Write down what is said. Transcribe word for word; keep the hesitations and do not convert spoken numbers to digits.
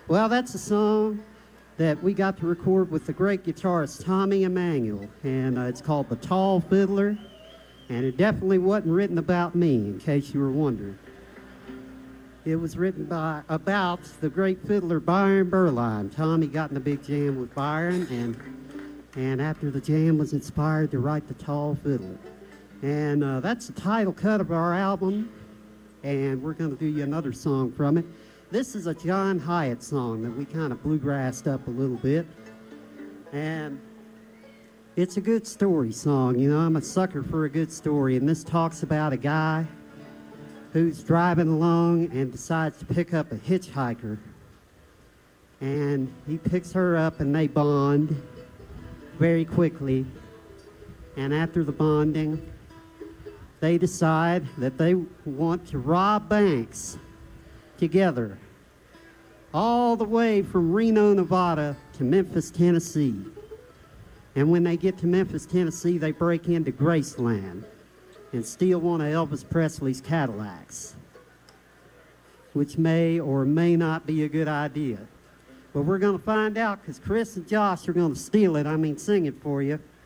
Well, that's a song that we got to record with the great guitarist Tommy Emmanuel, and uh, it's called The Tall Fiddler, and it definitely wasn't written about me, in case you were wondering. It was written by about the great fiddler Byron Berline. Tommy got in a big jam with Byron, and and after the jam was inspired to write The Tall Fiddler. And uh, that's the title cut of our album, and we're going to do you another song from it. This is a John Hyatt song that we kind of bluegrassed up a little bit, and it's a good story song. You know, I'm a sucker for a good story, and this talks about a guy who's driving along and decides to pick up a hitchhiker, and he picks her up and they bond very quickly, and after the bonding they decide that they want to rob banks together, all the way from Reno, Nevada to Memphis, Tennessee. And when they get to Memphis, Tennessee, they break into Graceland and steal one of Elvis Presley's Cadillacs, which may or may not be a good idea. But we're going to find out, because Chris and Josh are going to steal it, I mean sing it for you.